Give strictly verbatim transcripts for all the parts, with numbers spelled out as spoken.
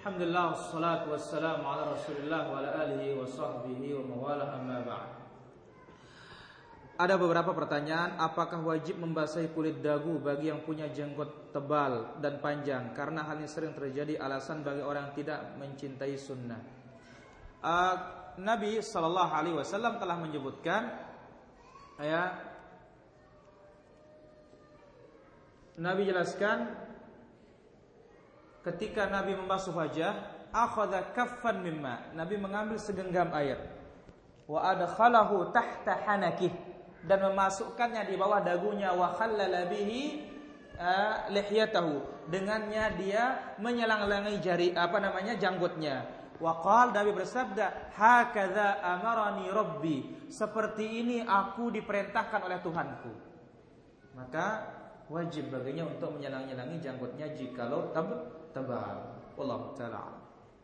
Alhamdulillah, wassalatu wassalamu ala Rasulillah wa ala alihi wa sahbihi wa mawalah, amma ba'd. Ada beberapa pertanyaan. Apakah wajib membasahi kulit dagu bagi yang punya jenggot tebal dan panjang? Karena hal ini sering terjadi alasan bagi orang yang tidak mencintai sunnah. uh, Nabi sallallahu alaihi wasallam telah menyebutkan, ya, Nabi jelaskan ketika Nabi membasuh wajah, akhadha kaffan mimma, Nabi mengambil segenggam air, wa adkhalahu tahta hanakih, dan memasukkannya di bawah dagunya, wa khallala bihi uh, lihyatahu, dengannya dia menyelang-langi jari apa namanya janggutnya. Wa qala, Nabi bersabda, hakadha amarani rabbi, seperti ini aku diperintahkan oleh Tuhanku. Maka wajib baginya untuk menyelang-nyelangi janggutnya jikalau tab tebal. Wallahu ta'ala.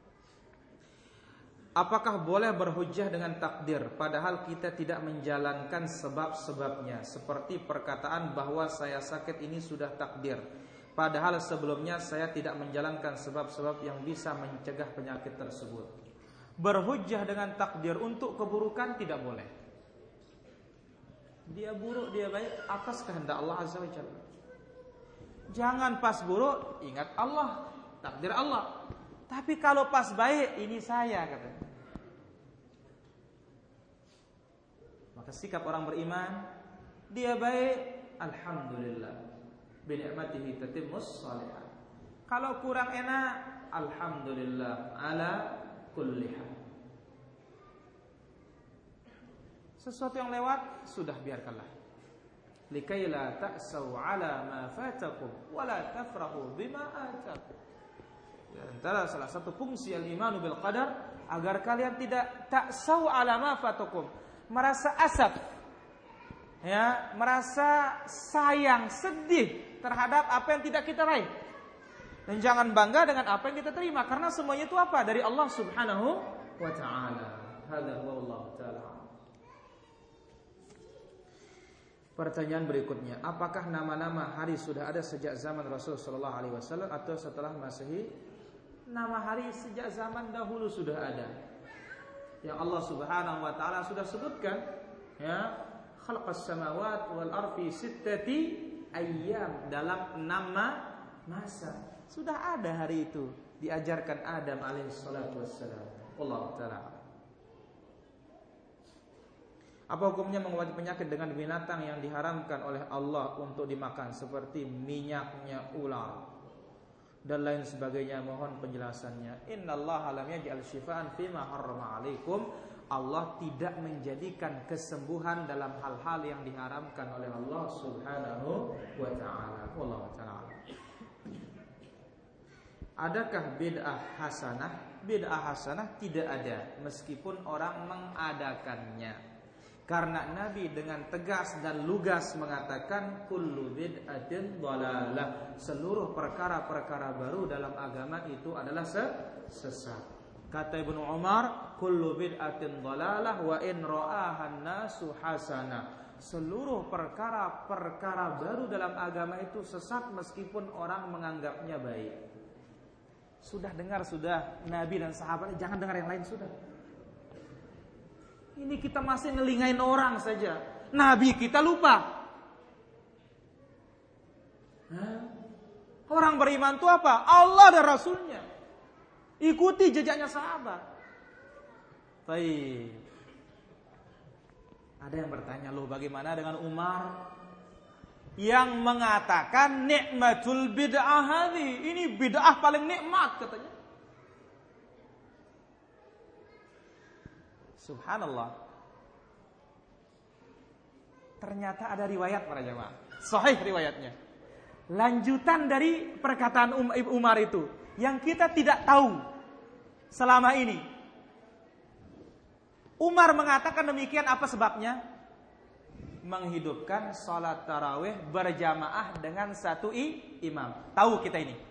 Apakah boleh berhujjah dengan takdir padahal kita tidak menjalankan sebab-sebabnya, seperti perkataan bahwa saya sakit ini sudah takdir, padahal sebelumnya saya tidak menjalankan sebab-sebab yang bisa mencegah penyakit tersebut. Berhujjah dengan takdir untuk keburukan tidak boleh. Dia buruk, dia baik, atas kehendak Allah Azza wa Jalla. Jangan pas buruk ingat Allah, takdir Allah. Tapi kalau pas baik, ini saya, katanya. Maka sikap orang beriman, dia baik, alhamdulillah, bi ni'matihi tatimmus shalihat. Kalau kurang enak, alhamdulillah ala kulli hal. Sesuatu yang lewat sudah, biarkanlah. Likai la ta'sau ala ma fatakum wa la tafrahu bima atakum. Di antara salah satu fungsi al-imanu bil qadar, agar kalian tidak ta'sau ala ma fatakum, merasa asap, ya, merasa sayang, sedih terhadap apa yang tidak kita raih. Dan jangan bangga dengan apa yang kita terima, karena semuanya itu apa? Dari Allah Subhanahu wa ta'ala. Hadza wallahu ta'ala. Pertanyaan berikutnya, apakah nama-nama hari sudah ada sejak zaman Rasul sallallahu alaihi wasallam atau setelah Masehi? Nama hari sejak zaman dahulu sudah ada, yang Allah Subhanahu wa taala sudah sebutkan, ya, khalaqas samawati wal ardi sittati ayyam, dalam enam masa. Sudah ada hari itu, diajarkan Adam alaihi salatu wassalam. Wallahu taala. Apa hukumnya mengobati penyakit dengan binatang yang diharamkan oleh Allah untuk dimakan, seperti minyaknya ular dan lain sebagainya? Mohon penjelasannya. Innallaha lam yaj'al syifaan fima harrama 'alaikum. Allah tidak menjadikan kesembuhan dalam hal-hal yang diharamkan oleh Allah Subhanahu wa ta'ala. Wallahu ta'ala. Adakah bid'ah hasanah? Bid'ah hasanah tidak ada, meskipun orang mengadakannya. Karena Nabi dengan tegas dan lugas mengatakan kullu bid'atin dhalalah, seluruh perkara-perkara baru dalam agama itu adalah sesat. Kata Ibnu Umar, kullu bid'atin dhalalah wa in ra'ahan nasu hasanah. Seluruh perkara-perkara baru dalam agama itu sesat meskipun orang menganggapnya baik. Sudah dengar sudah Nabi dan sahabatnya, jangan dengar yang lain sudah. Ini kita masih ngelingain orang saja. Nabi kita lupa. Hah? Orang beriman itu apa? Allah dan Rasulnya. Ikuti jejaknya sahabat. Baik. Ada yang bertanya, loh bagaimana dengan Umar yang mengatakan nikmatul bid'ah hadhi, ini bid'ah paling nikmat katanya. Subhanallah. Ternyata ada riwayat para jemaah, sahih riwayatnya. Lanjutan dari perkataan Umar itu yang kita tidak tahu selama ini. Umar mengatakan demikian, apa sebabnya? Menghidupkan salat tarawih berjamaah dengan satu imam. Tahu kita ini.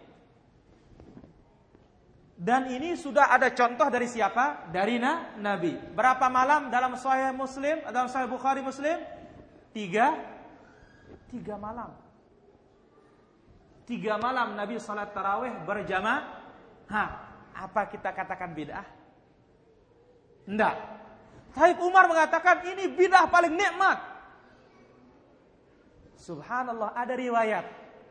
Dan ini sudah ada contoh dari siapa? Dari na, Nabi. Berapa malam dalam Sahih Muslim, dalam Sahih Bukhari Muslim? Tiga, tiga malam. Tiga malam Nabi salat tarawih berjamaah. Ha, Apa kita katakan bid'ah? Enggak. Tapi Umar mengatakan ini bid'ah paling nikmat. Subhanallah, ada riwayat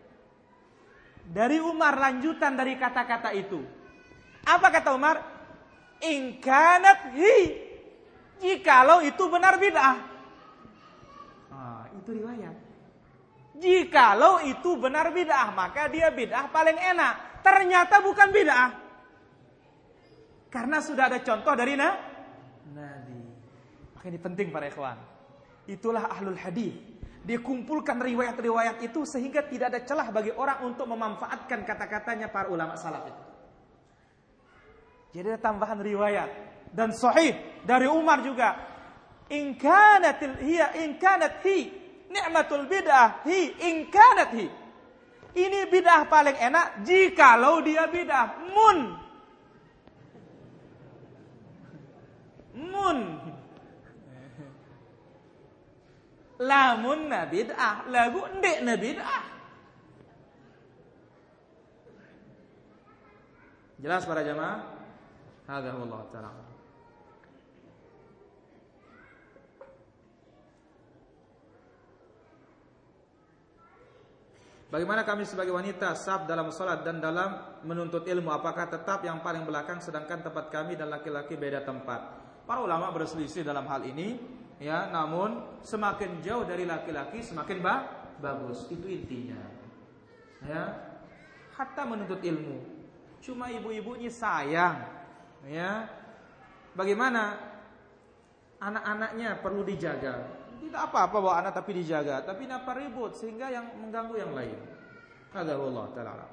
dari Umar lanjutan dari kata-kata itu. Apa kata Umar? In kanat hi, jikalau itu benar bid'ah. Ah, itu riwayat. Jikalau itu benar bid'ah, maka dia bid'ah paling enak. Ternyata bukan bid'ah. Karena sudah ada contoh dari na? Nabi. Maka ini penting para ikhwan. Itulah ahlul hadis. Dia kumpulkan riwayat-riwayat itu sehingga tidak ada celah bagi orang untuk memanfaatkan kata-katanya para ulama salaf itu. Jadi ada tambahan riwayat dan sahih dari Umar juga. In kanatil hiya in kanat hi ni'matul bid'ah hi in kanat hi. Ini bid'ah paling enak jikalau dia bid'ah. Mun mun lamun na bid'ah, lagu ndek na bid'ah. Jelas para jamaah? Hadza wallahu ta'ala. Bagaimana kami sebagai wanita saf dalam salat dan dalam menuntut ilmu? Apakah tetap yang paling belakang sedangkan tempat kami dan laki-laki beda tempat? Para ulama berselisih dalam hal ini. Ya, namun semakin jauh dari laki-laki semakin ba bagus, itu intinya. Ya, hatta menuntut ilmu. Cuma ibu-ibunya sayang. Ya, bagaimana anak-anaknya perlu dijaga. Tidak apa-apa bawa anak tapi dijaga, tapi napa ribut sehingga yang mengganggu yang lain. Hadza wallahu ta'ala.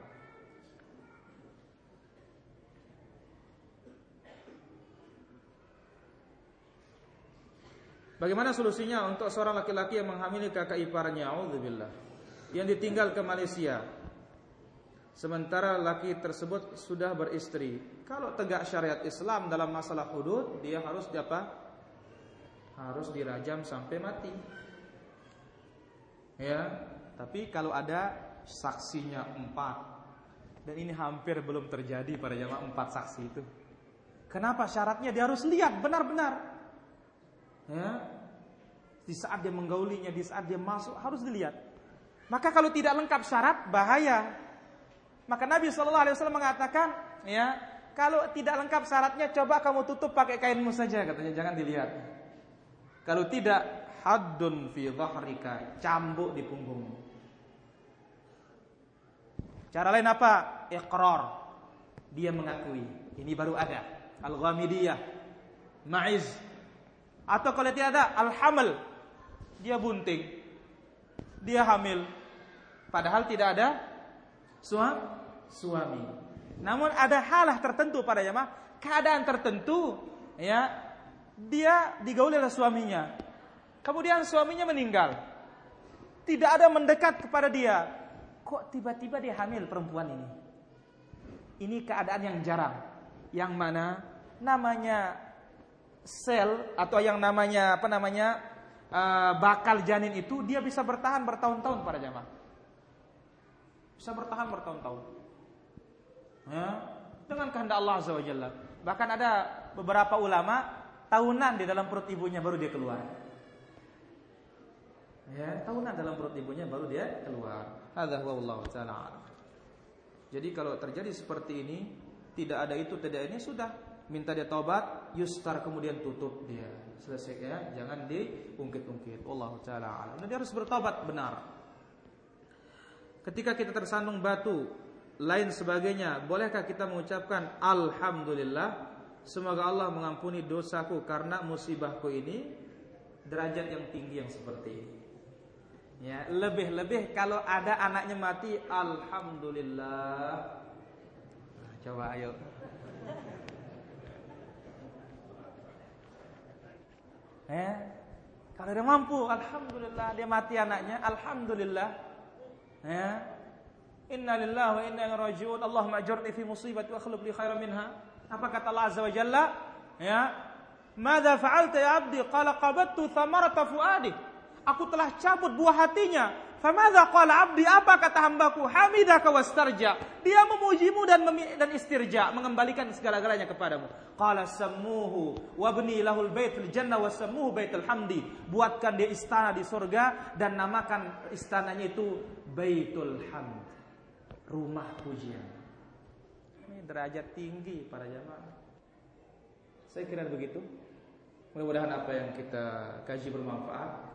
Bagaimana solusinya untuk seorang laki-laki yang menghamili kakak iparnya, auzubillah, yang ditinggal ke Malaysia, sementara laki tersebut sudah beristri? Kalau tegak syariat Islam dalam masalah hudud, dia harus apa? Harus dirajam sampai mati. Ya, tapi kalau ada saksinya empat, dan ini hampir belum terjadi pada jamaah empat saksi itu. Kenapa? Syaratnya dia harus lihat benar-benar. Ya, di saat dia menggaulinya, di saat dia masuk harus dilihat. Maka kalau tidak lengkap syarat bahaya. Maka Nabi shallallahu alaihi wasallam mengatakan, ya, kalau tidak lengkap syaratnya coba kamu tutup pakai kainmu saja, katanya, jangan dilihat. Kalau tidak, haddun fi dhahrika, cambuk di punggungmu. Cara lain apa? Iqrar, dia mengakui. Ini baru ada al-ghamidiyah, ma'iz. Atau kalau tidak ada al-hamal, dia bunting, dia hamil, padahal tidak ada suami. Namun ada halah tertentu pada jamaah, keadaan tertentu, ya, dia digauli oleh suaminya, kemudian suaminya meninggal, tidak ada mendekat kepada dia, kok tiba-tiba dia hamil perempuan ini? Ini keadaan yang jarang, yang mana namanya sel atau yang namanya apa namanya uh, bakal janin itu dia bisa bertahan bertahun-tahun para jamaah, bisa bertahan bertahun-tahun, ya, dengan kehendak Allah Azza wa Jalla. Bahkan ada beberapa ulama tahunan di dalam perut ibunya baru dia keluar, ya, tahunan dalam perut ibunya baru dia keluar. Hadza huwa wallahu ta'ala. Jadi kalau terjadi seperti ini, tidak ada itu, tidak ini, sudah minta dia taubat, yustar, kemudian tutup dia, selesai, ya, jangan diungkit-ungkit. Wallahu ta'ala alam. Dia harus bertaubat benar. Ketika kita tersandung batu, lain sebagainya, bolehkah kita mengucapkan alhamdulillah, semoga Allah mengampuni dosaku karena musibahku ini? Derajat yang tinggi yang seperti ini. Ya, lebih-lebih kalau ada anaknya mati, alhamdulillah. Nah, coba ayo. Eh, kalau dia mampu, alhamdulillah, dia mati anaknya, alhamdulillah. Ya, inna lillahi wa inna ilaihi raji'un. Allahumma ajurni fi musibati wa akhlif li khairan minha. Apa kata Allah Azza wa Jalla? Ya, madza fa'alta ya abdi? Qala qabattu thamarata fuadi. Aku telah cabut buah hatinya. Famadza qala 'abdi, apa kata hambaku? Hamidaka wastarja. Dia memujimu dan memi- dan istirja, mengembalikan segala-galanya kepadamu. Qala sammuhu wabni lahul bait fil jannah wasammuhu baitul hamdi. Buatkan dia istana di surga dan namakan istananya itu Baitul Hamd, rumah pujian. Ini derajat tinggi para jamaah. Saya kira begitu. Mudah-mudahan apa yang kita kaji bermanfaat.